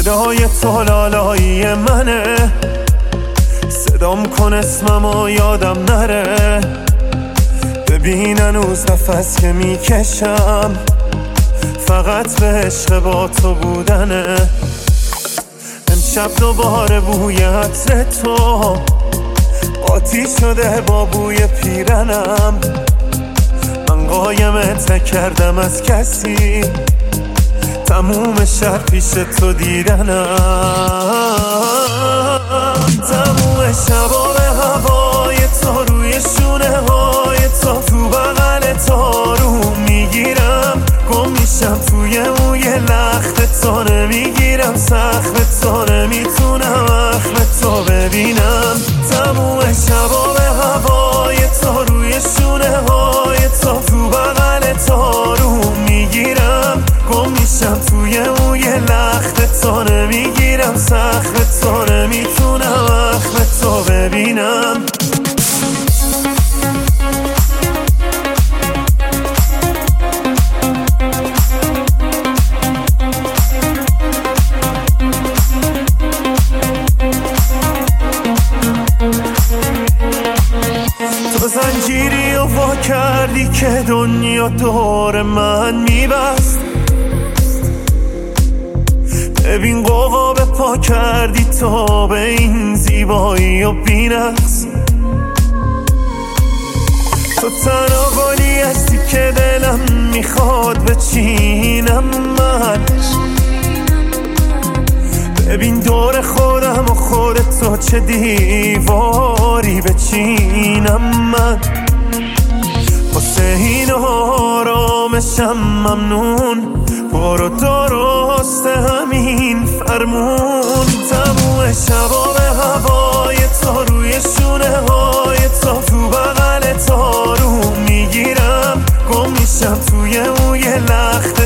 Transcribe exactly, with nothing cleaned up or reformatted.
صدای تو لالایی منه، صدام کن اسممو یادم نره. ببین هنوز نفس که میکشم فقط به عشق با تو بودنه. امشب دوباره بوی عطر تو قاطی شده با بوی پیرنم. من قایمت نکردم از کسی، تموم شب پیش تو دیدنم. تموم شبا به هوای تو، روی شونه های تو، تو بغل تو رو میگیرم. گم میشم توی موی لخت تو، نمیگیرم سخت تو، نمیتونم اخم تو ببینم. تموم شبا به هوای تو، روی شونه های تو، تو بغل تو رو میگیرم. گم میشم توی موی لخت تو، نمیگیرم سخت تو، نمیتونم اخم تو ببینم. تو زنجیری و وا کردی که دنیا دور من میبست. ببین قوقا به پا کردی تو به این زیبایی و بی‌نقص. تو تنها گلی هستی که دلم میخواد بچینم من. ببین دور خودم و خودت تو چه دیواری بچینم من. واسه این آرامشم ممنون، برو درست همین فرمون. تموم شبا به هوای تو، روی شونه های تو، تو بغل تو رو میگیرم. گم میشم توی موی لخت